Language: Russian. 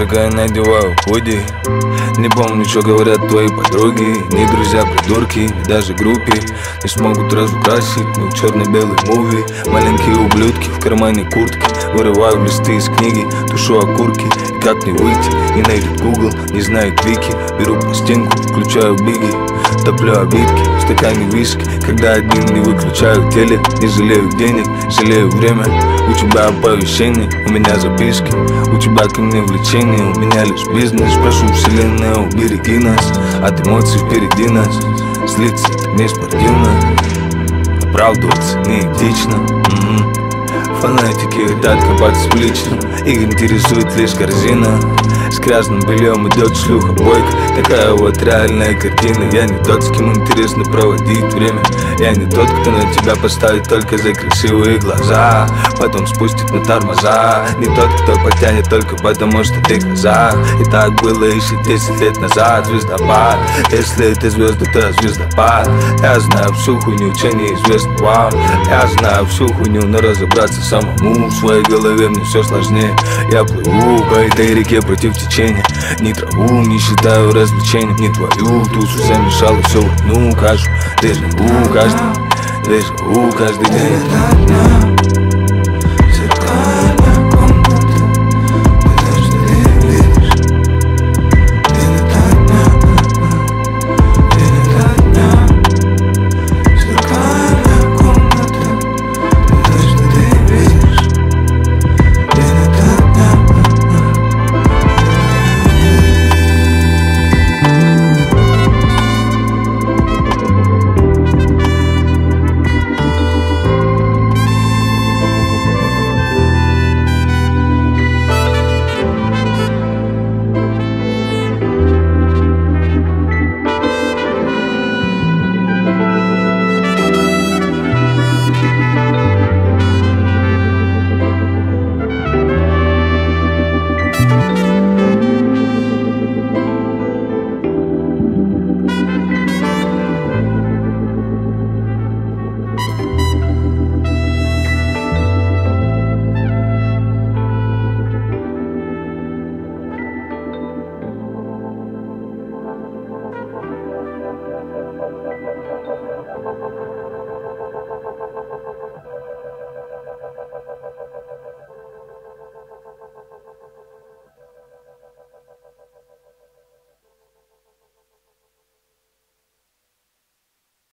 Завтракая, надеваю худи. Не помню, что говорят твои подруги. Ни друзья, придурки, ни даже группе не смогут разукрасить мой черно-белый муви. Маленькие ублюдки в кармане куртки. Вырываю листы из книги, тушу окурки. И как не выйти, не найдет Google, не знает Вики. Беру пластинку, включаю биги, топлю обидки в стакане виски. Когда один не выключаю телек, не жалею денег, жалею время. У тебя оповещение, у меня записки. У тебя ко мне влечение, у меня лишь бизнес. Прошу вселенная, убереги нас от эмоций впереди нас. Злиться это не спортивно, оправдываться не этично. Фанатики хотят копаться в личном, их интересует лишь корзина. С грязным бельем идет шлюха бойка. Такая вот реальная картина. Я не тот, с кем интересно проводить время. Я не тот, кто на тебя поставит только за красивые глаза, потом спустит на тормоза. Не тот, кто потянет только потому, что ты коза. И так было еще 10 лет назад. Звездопад, если это звезды, то звездопад. Я знаю всю хуйню, че неизвестно вам. Я знаю всю хуйню, но разобраться самому в своей голове мне все сложнее. Я плыву по этой реке против течения. Ни траву не считаю развлечением, ни твою тусу замешала всю войну кашу. Дежавю каждый день.